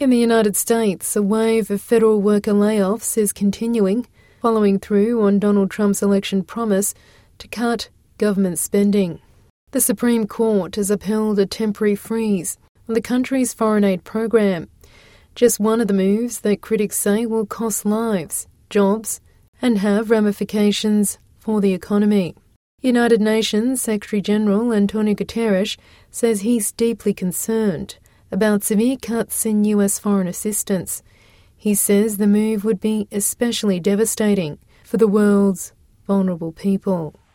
In the United States, a wave of federal worker layoffs is continuing, following through on Donald Trump's election promise to cut government spending. The Supreme Court has upheld a temporary freeze on the country's foreign aid program, just one of the moves that critics say will cost lives, jobs, and have ramifications for the economy. United Nations Secretary-General Antonio Guterres says he's deeply concerned about severe cuts in US foreign assistance. He says the move would be especially devastating for the world's vulnerable people.